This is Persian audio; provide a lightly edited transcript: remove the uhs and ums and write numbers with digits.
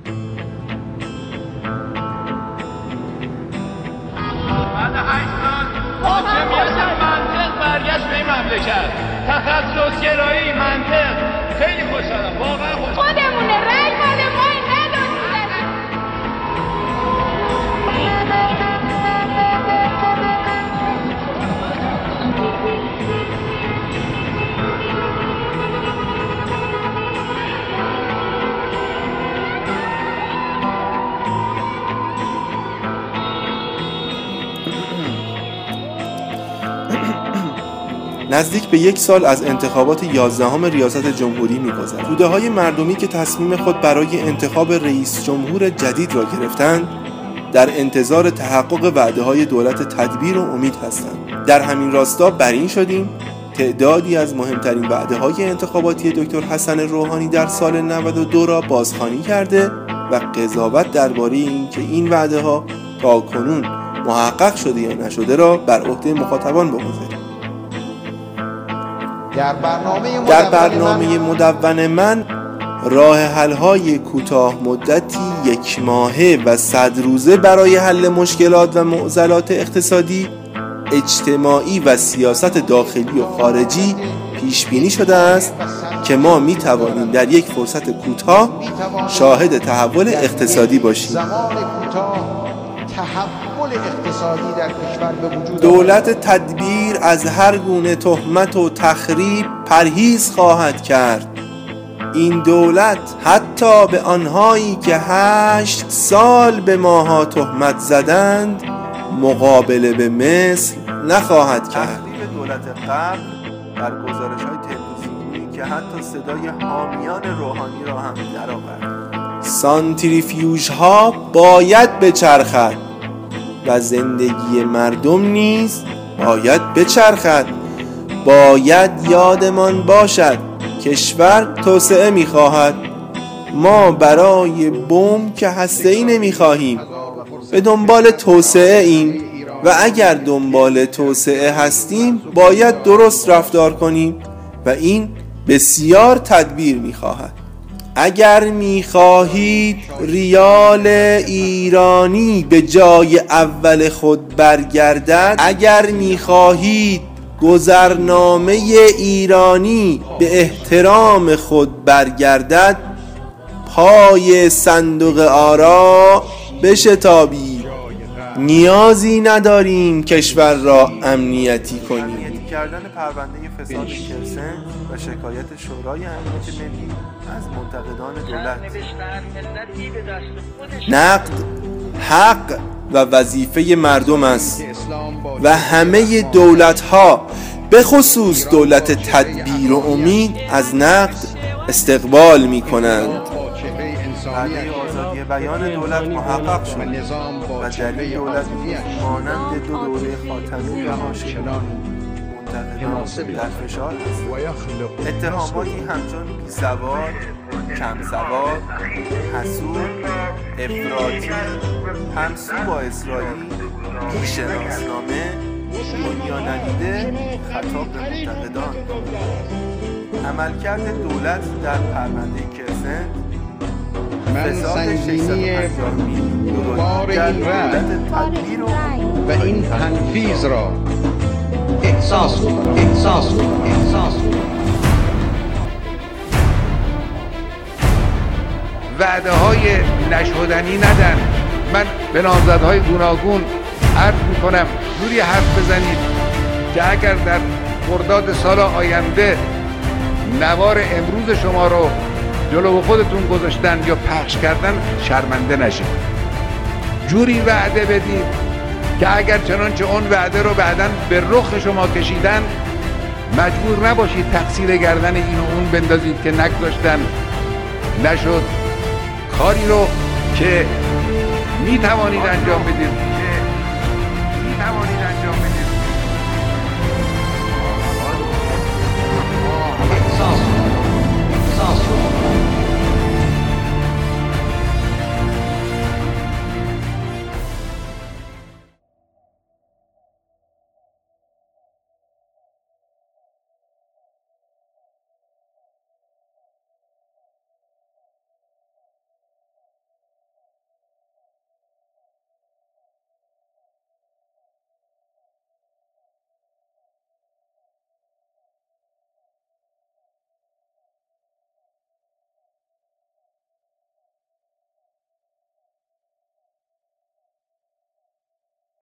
بعد 8 سال حاکمیت منطق برگشت به این مملکت. تخصص‌گرایی منطق. خیلی خوشحالم، واقعا خوشحالم. خودمونه، رأی مال ما نزدیک به 1 سال از انتخابات 11 ریاست جمهوری می‌گذرد. توده‌های مردمی که تصمیم خود برای انتخاب رئیس جمهور جدید را گرفتند، در انتظار تحقق وعده‌های دولت تدبیر و امید هستند. در همین راستا بر این شدیم تعدادی از مهمترین وعده‌های انتخاباتی دکتر حسن روحانی در سال 92 را بازخوانی کرده و قضاوت درباره اینکه این وعده‌ها تاکنون محقق شده یا نشده را بر عهده مخاطبان بگذاریم. در برنامه مدون من راه حل‌های کوتاه مدتی 1 ماهه و 100 روزه برای حل مشکلات و معضلات اقتصادی، اجتماعی و سیاست داخلی و خارجی پیش بینی شده است که ما می توانیم در یک فرصت کوتاه شاهد تحول اقتصادی باشیم. اقتصادی در کشور به وجود دولت تدبیر از هر گونه تهمت و تخریب پرهیز خواهد کرد. این دولت حتی به آنهایی که 8 سال به ماها تهمت زدند مقابله به مثل نخواهد کرد. تخریب دولت قبل در گزارش‌های تلویزیونی که حتی صدای حامیان روحانی را هم درآورد. سانتریفیوژها باید بچرخد و زندگی مردم نیز باید بچرخد. باید یادمان باشد کشور توسعه می‌خواهد. ما برای بم که هسته‌ای نمی‌خواهیم، به دنبال توسعه ایم و اگر دنبال توسعه هستیم باید درست رفتار کنیم و این بسیار تدبیر می‌خواهد. اگر می‌خواهید ریال ایرانی به جای اول خود برگردد، اگر می‌خواهید گذرنامه ایرانی به احترام خود برگردد، پای صندوق آرا بشتابید. نیازی نداریم کشور را امنیتی کنیم. کردن پرونده فساد کرسن و شکایت شورای امنیت ملی از منتقدان دولت. نقد حق و وظیفه مردم است و همه دولت‌ها به خصوص دولت تدبیر و امید از نقد استقبال می‌کنند. وعده آزادی بیان دولت محقق شد و در این دولت مانند 2 دوره خاتمی و حاشیه‌ای منتقدان در فشار است. اتهاماتی همچون بی‌سواد، کم سواد، حسود، افراطی، همسو با اسرائیل، بی‌شناسنامه، دنیا ندیده خطاب به منتقدان. عملکرد دولت در پرونده کرسن، من سنگینی بار این رأی و این تنفیذ را احساس کنم. وعده های نشدنی ندن. من به نامزدهای گوناگون عرض میکنم جوری حرف بزنید که اگر در خرداد سال آینده نوار امروز شما رو جلو خودتون گذاشتن یا پخش کردن شرمنده نشید. جوری وعده بدید که اگر چنانچه اون وعده رو بعداً به رخ شما کشیدن مجبور نباشید تقصیر گردن این و اون بندازید که نگذاشتن، نشد. کاری رو که می توانید انجام بدید